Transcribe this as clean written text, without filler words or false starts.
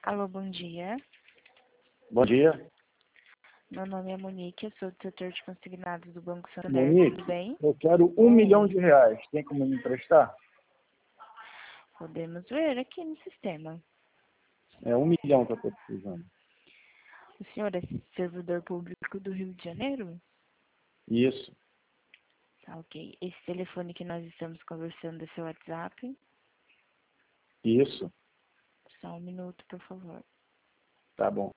Alô, bom dia. Bom dia. Meu nome é Monique, eu sou do setor de consignados do Banco Santander, Monique, tudo bem? eu quero R$ 1 milhão. Tem como me emprestar? Podemos ver aqui no sistema. É R$ 1 milhão que eu estou precisando. O senhor é servidor público do Rio de Janeiro? Isso, Tá, ok. Esse telefone que nós estamos conversando é seu WhatsApp? isso. Só um minuto, por favor. Tá bom.